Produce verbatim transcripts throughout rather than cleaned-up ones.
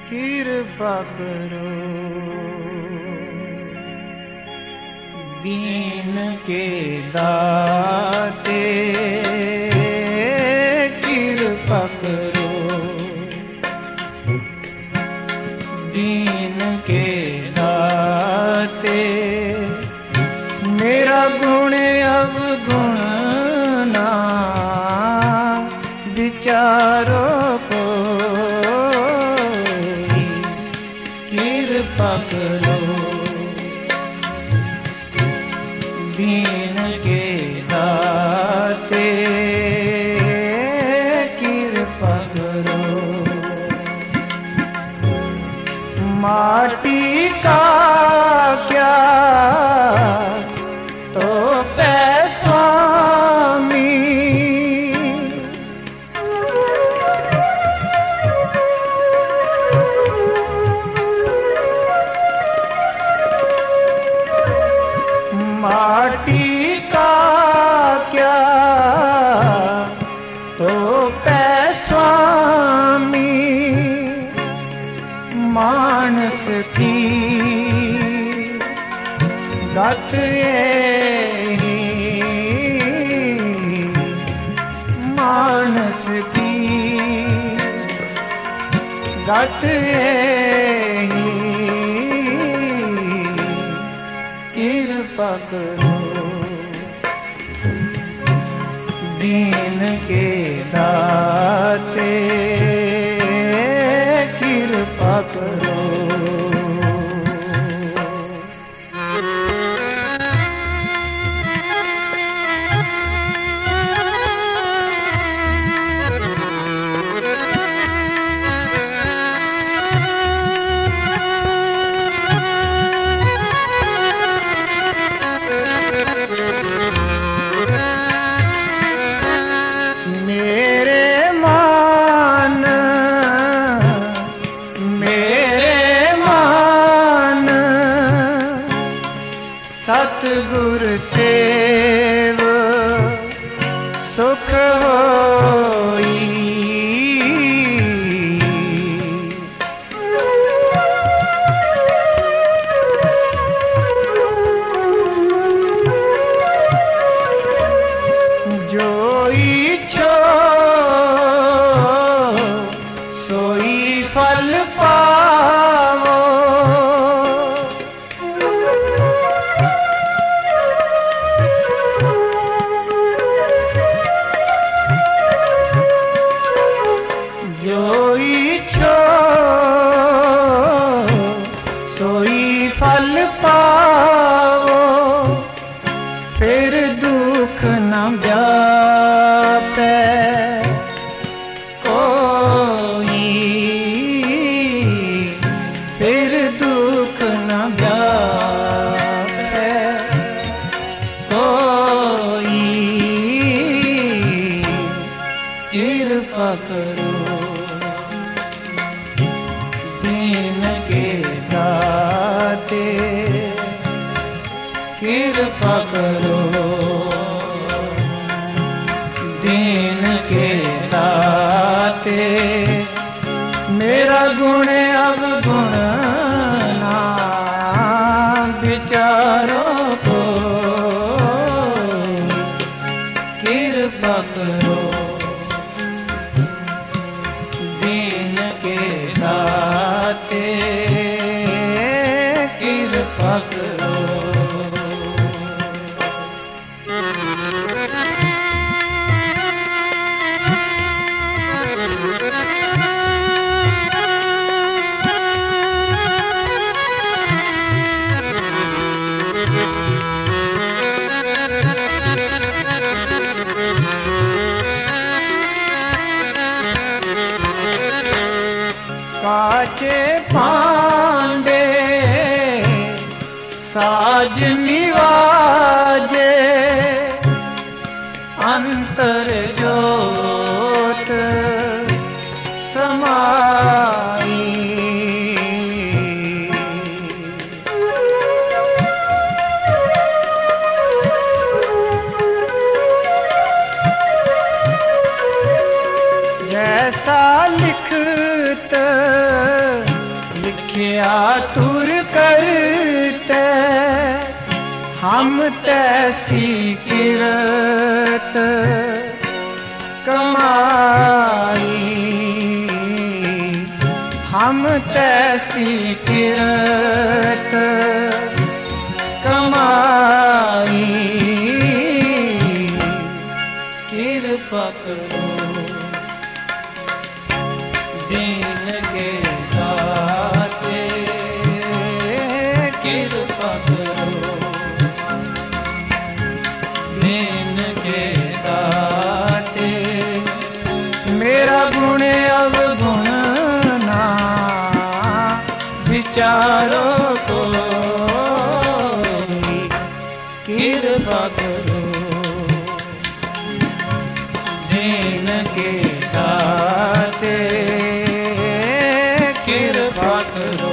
कृपा करो। दीन के दाते कृपा करो। दीन के दाते मेरा गुण अवगुण ना विचारो को कृपा करो। दीन के दाते कृपा करो। माटी का क्या तो स्वामी, माटी का क्या तो स्वामी, मानस की गत यही, मानस की गत यही, कृपा करो। दीन के दाते कृपा करो। सतगुर सेव सुख होई। जो इच्छो सोई फल पावो। जो इच्छो सोई फल पावो। फिर दुख न व्यापे कोई, फिर दुख न व्यापे कोई, कृपा करो। दीन के दाते कृपा करो। दीन के दाते मेरा गुण अवगुण ना विचारो को कृपा करो। दीन के दाते कृपा करो। काचे पांडे साज निवाजे। अंतर जोत समाई। जैसा लिखत लिखिया तुर करते हम तैसी किरत कमाई, हम तैसी किरत कमाई। कृपा करो दीन के दाते, कृपा करो दीन के दाते। मेरा गुण अवगुण ना विचारो को, कृपा करो दीन के दाते, कृपा करो।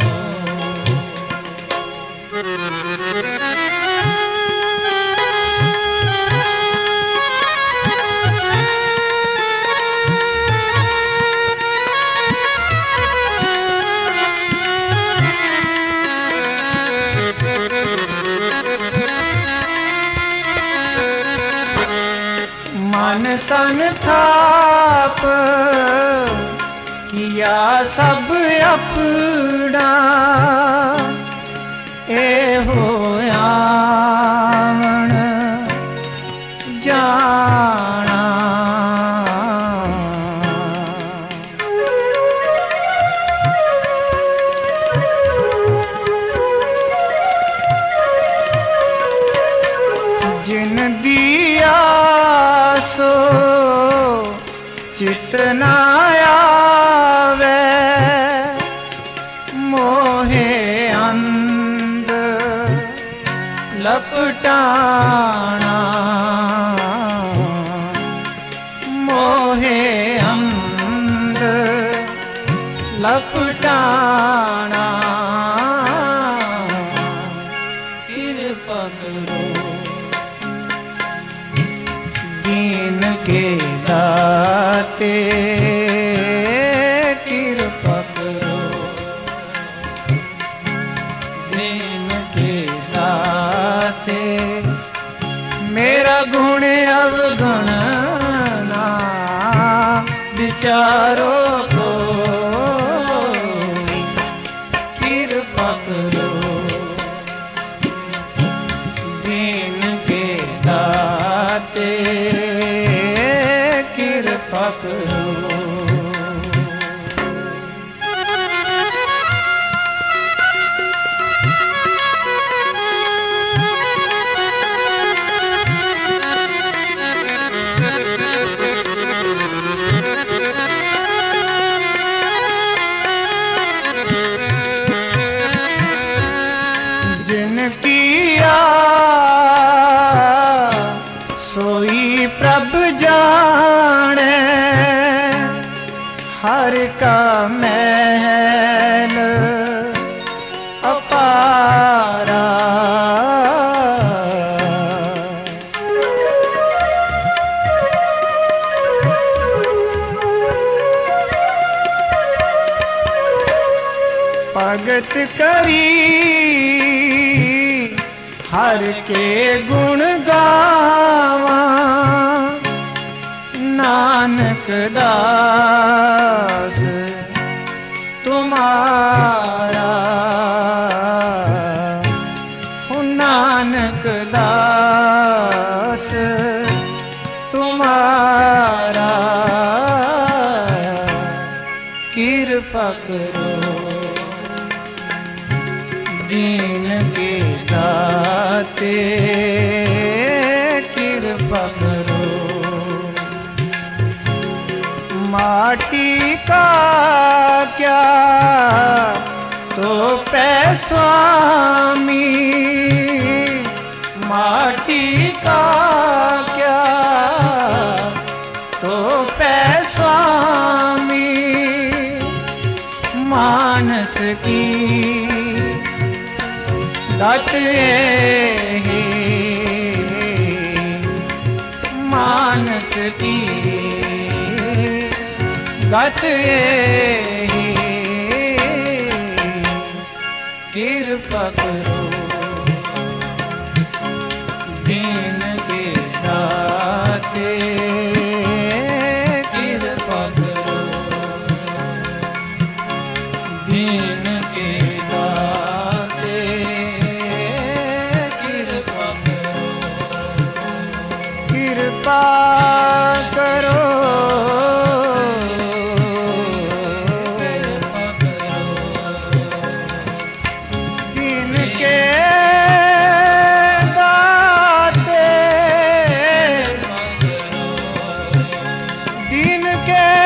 मन तन थाप किया सब अपना, ए हो आवण जाना। जिन दिया सो चित न आवे, मोहे अंध लपटाना, मोहे अंध लपटाना। कृपा करो दीन के दाते, कृपा करो दीन के दाते। मेरा गुण अवगुण ना विचारो को, कृपा करो दीन के दाते, कृपा करो। जिन किया सोई प्रभ जाने, हर का महल अपारा। भगत करी हर के गुण गावा, नानक दास तुम्हारा। नानक दास तुम्हारा। कृपा करो दीन के दाते, कृपा करो। माटी का क्या तो पै स्वामी, माटी का क्या तो पै स्वामी। मानस की दात ही, मानस की गत ही। कृपा करो दीन के दाते कृपा करो दीन के दाते कृपा करो कृपा करो के